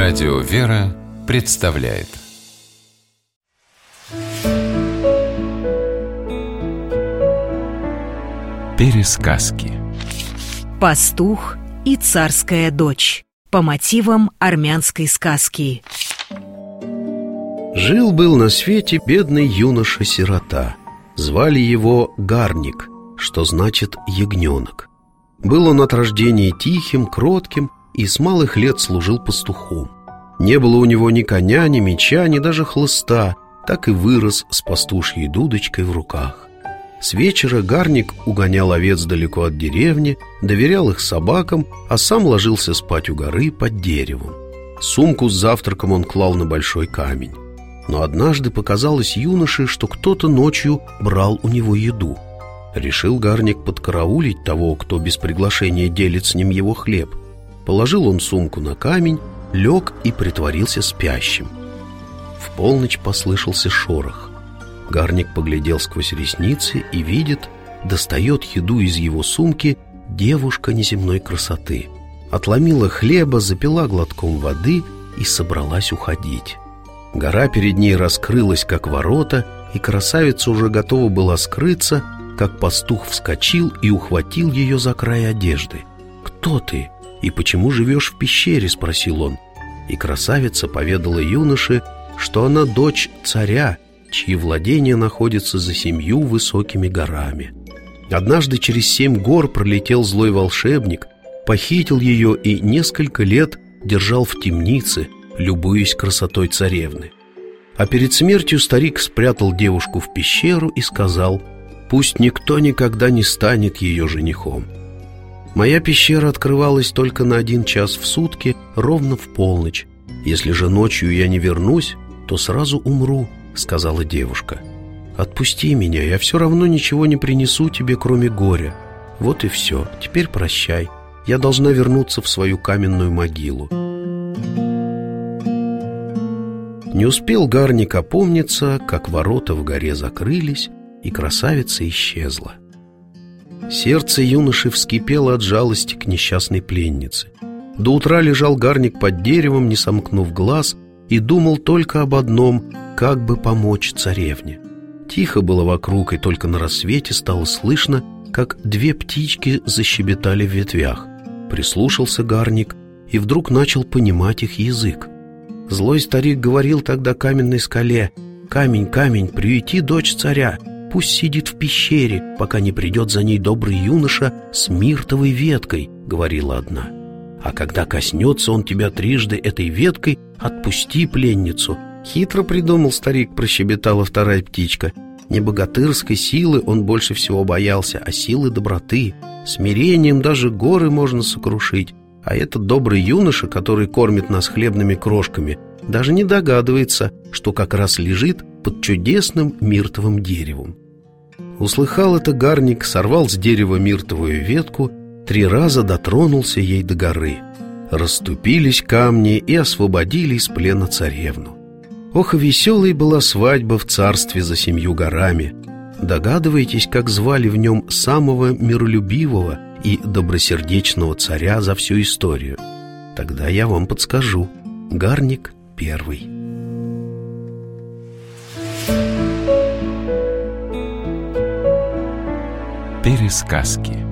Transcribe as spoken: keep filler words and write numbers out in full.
Радио «Вера» представляет Пересказки. Пастух и царская дочь. По мотивам армянской сказки. Жил-был на свете бедный юноша-сирота. Звали его Гарник, что значит ягненок. Был он от рождения тихим, кротким и с малых лет служил пастухом. Не было у него ни коня, ни меча, ни даже хлыста, так и вырос с пастушьей дудочкой в руках. С вечера Гарник угонял овец далеко от деревни, доверял их собакам, а сам ложился спать у горы под деревом. Сумку с завтраком он клал на большой камень. Но однажды показалось юноше, что кто-то ночью брал у него еду. Решил Гарник подкараулить того, кто без приглашения делит с ним его хлеб. Положил он сумку на камень, лег и притворился спящим. В полночь послышался шорох. Гарник поглядел сквозь ресницы и видит, достает еду из его сумки девушка неземной красоты. Отломила хлеба, запила глотком воды и собралась уходить. Гора перед ней раскрылась, как ворота, и красавица уже готова была скрыться, как пастух вскочил и ухватил ее за край одежды. «Кто ты? И почему живешь в пещере?» — спросил он. И красавица поведала юноше, что она дочь царя, чьи владения находятся за семью высокими горами. Однажды через семь гор пролетел злой волшебник, похитил ее и несколько лет держал в темнице, любуясь красотой царевны. А перед смертью старик спрятал девушку в пещеру и сказал: «Пусть никто никогда не станет ее женихом». Моя пещера открывалась только на один час в сутки, ровно в полночь. Если же ночью я не вернусь, то сразу умру, — сказала девушка. «Отпусти меня, я все равно ничего не принесу тебе, кроме горя. Вот и все, теперь прощай, я должна вернуться в свою каменную могилу». Не успел Гарник опомниться, как ворота в горе закрылись, и красавица исчезла. Сердце юноши вскипело от жалости к несчастной пленнице. До утра лежал Гарник под деревом, не сомкнув глаз, и думал только об одном — как бы помочь царевне. Тихо было вокруг, и только на рассвете стало слышно, как две птички защебетали в ветвях. Прислушался Гарник и вдруг начал понимать их язык. Злой старик говорил тогда каменной скале: «Камень, камень, приюти дочь царя, пусть сидит в пещере, пока не придет за ней добрый юноша с миртовой веткой», — говорила одна. «А когда коснется он тебя трижды этой веткой, отпусти пленницу». «Хитро придумал старик», — прощебетала вторая птичка. «Не богатырской силы он больше всего боялся, а силы доброты. Смирением даже горы можно сокрушить. А этот добрый юноша, который кормит нас хлебными крошками, даже не догадывается, что как раз лежит под чудесным миртовым деревом». Услыхал это Гарник, сорвал с дерева миртовую ветку, три раза дотронулся ей до горы. Расступились камни и освободили из плена царевну. Ох, веселой была свадьба в царстве за семью горами. Догадываетесь, как звали в нем самого миролюбивого и добросердечного царя за всю историю? Тогда я вам подскажу. Гарник Первый. Пересказки.